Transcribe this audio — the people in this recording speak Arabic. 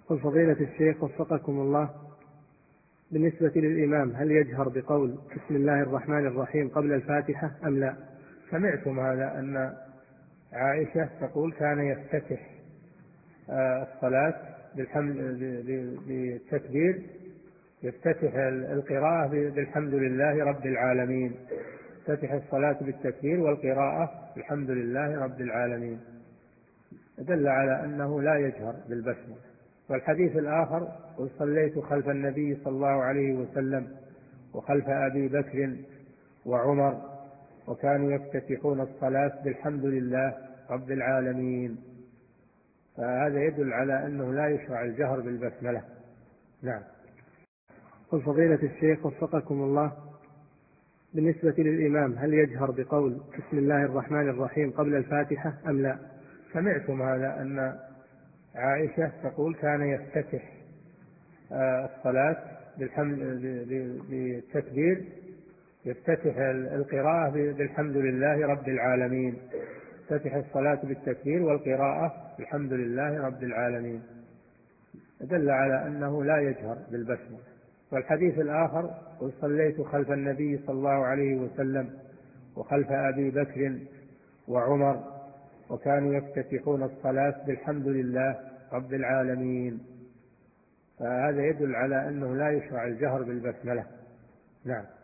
قل فضيلة الشيخ وفقكم الله، بالنسبة للإمام هل يجهر بقول بسم الله الرحمن الرحيم قبل الفاتحة أم لا؟ سمعتم هذا أن عائشة تقول كان يفتتح الصلاة بالتكبير، يفتتح القراءة بالحمد لله رب العالمين، يفتتح الصلاة بالتكبير والقراءة الحمد لله رب العالمين، دل على أنه لا يجهر بالبسملة. والحديث الآخر: قل صليت خلف النبي صلى الله عليه وسلم وخلف أبي بكر وعمر وكانوا يفتتحون الصلاة بالحمد لله رب العالمين. فهذا يدل على أنه لا يشرع الجهر بالبسملة. نعم. قل فضيلة الشيخ وفقكم الله، بالنسبة للإمام هل يجهر بقول بسم الله الرحمن الرحيم قبل الفاتحة أم لا؟ سمعتم هذا أن عائشة تقول كان يفتتح الصلاة بالتكبير، يفتتح القراءة بالحمد لله رب العالمين، يفتتح الصلاة بالتكبير والقراءة الحمد لله رب العالمين، دل على أنه لا يجهر بالبسملة. والحديث الآخر: قل صليت خلف النبي صلى الله عليه وسلم وخلف أبي بكر وعمر وكانوا يفتتحون الصلاة بالحمد لله رب العالمين. فهذا يدل على أنه لا يشرع الجهر بالبسملة. نعم.